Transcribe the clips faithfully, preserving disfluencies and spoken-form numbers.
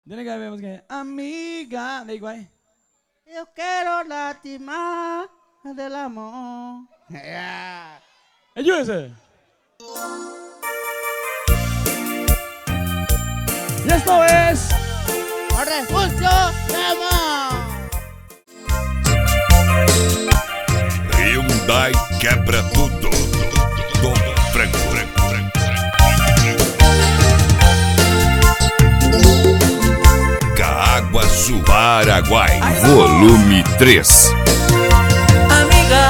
Tiene que haber que amiga, de igual. Yo quiero lastimar del amor. Yeah. Ayúdese. Y esto es El refugio de amor. Hyundai quebra tudo. Dom Franco, Franco, Franco. Caguaçu, Paraguai, volume três. Amiga,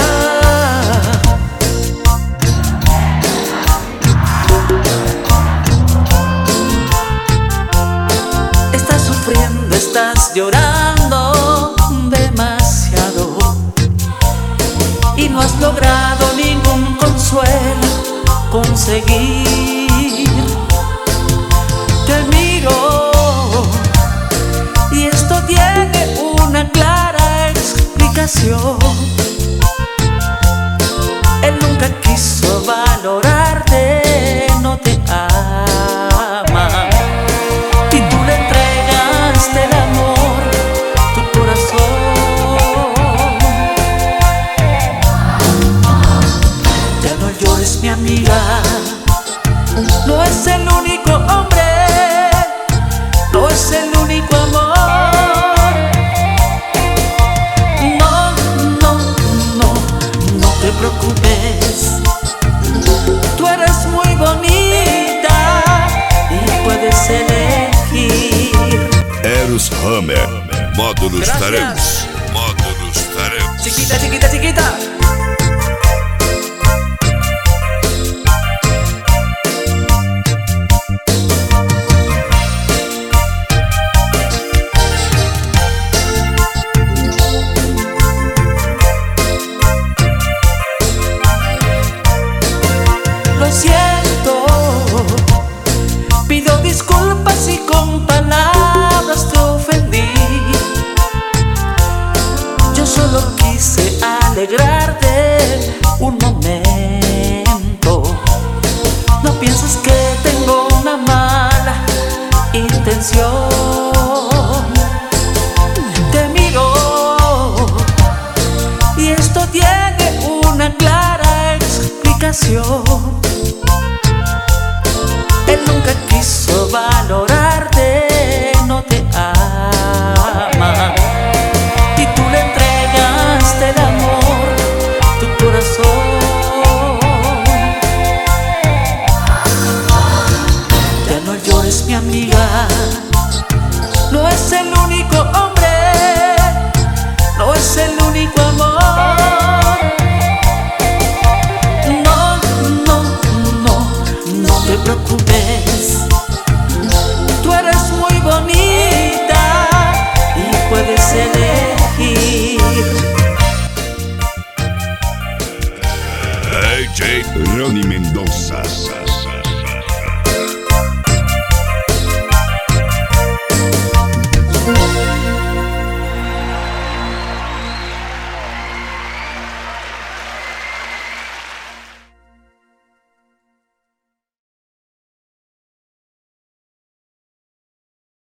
estás sufriendo, estás llorando demasiado y no has logrado ningún consuelo conseguir. Te miro y esto tiene una clara explicación. Él nunca quiso valorarte, no te ama y tú le entregaste el amor, tu corazón. Ya no llores, mi amiga, no es el único hombre, no es el único amor. No, no, no, no te preocupes. Tú eres muy bonita y puedes elegir. Eros Hammer, módulos Gracias. tarãos, módulos tarãos. Chiquita, chiquita, chiquita. Lo siento, pido disculpas si con palabras te ofendí. Yo solo quise alegrarte un momento. No pienses que tengo una mala intención. Te miro y esto tiene una clara explicación. Él nunca quiso valorarte, no te ama y tú le entregaste el amor, tu corazón. Ya no llores, mi amiga, no es el único hombre, no es el único amor. No, no, no, no te preocupes. Tú eres muy bonita y puedes elegir. D J Rony Mendonça.